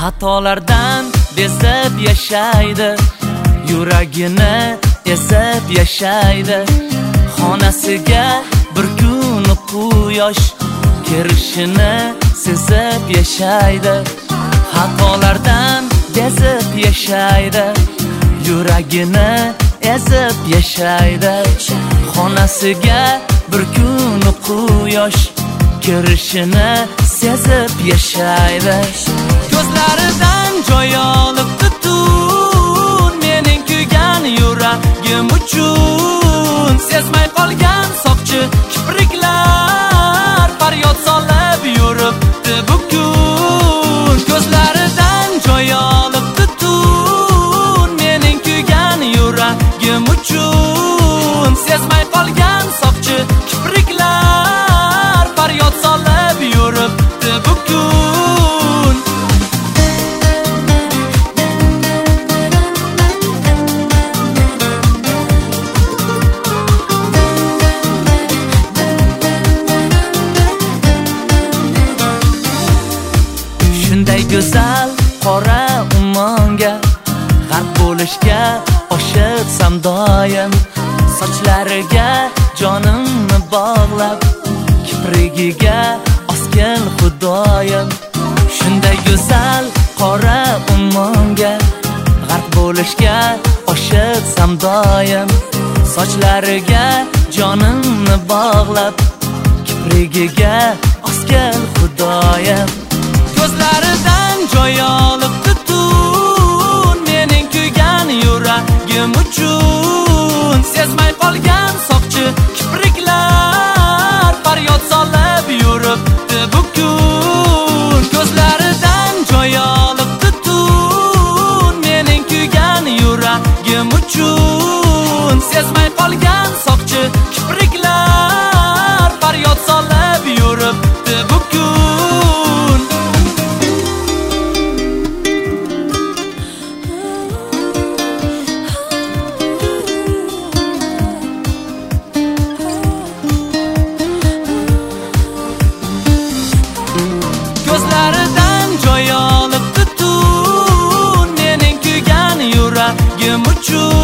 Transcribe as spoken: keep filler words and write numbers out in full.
Xatolardan bezib yashaydi, yuragini ezib yashaydi. Xonasiga bir kun quyosh kirishini sezib yashaydi. Xatolardan bezib yashaydi, yuragini ezib yashaydi. Xonasiga bir kun quyosh kirishini sezib yashaydi. Ko'zlaridan joy olib tutun, mening kuygan yuragim uchun. Sezmay qolgan soqchi kipriklar faryod solib yuribdi bugun. Ko'zlaridan joy olib tutun, mening kuygan yuragim uchun. Sezmay qolgan soqchi kipriklar faryod solib yuribdi bugun. Shunday go'zal qora umonga g'arq bo'lishga oshiqsam doim. Sochlariga jonimni bog'lab, kiprigiga osgil xudoyim. Shunday go'zal qora umonga g'arq bo'lishga oshiqsam doim. Sochlariga jonimni bog'lab, kiprigiga osgil xudoyim. Ko'zlaridan joy olib tutun, mening kuygan yuragim uchun. Sezmay qolgan soqchi kipriklar faryod solib yuribdi bugun. Ko'zlaridan joy olib tutun, mening kuygan yuragim uchun. Sezmay qolgan soqchi kipriklar faryod solib yuribdi bugun. Ko'zlaridan joy olib tutun, mening kuygan yuragim uchun.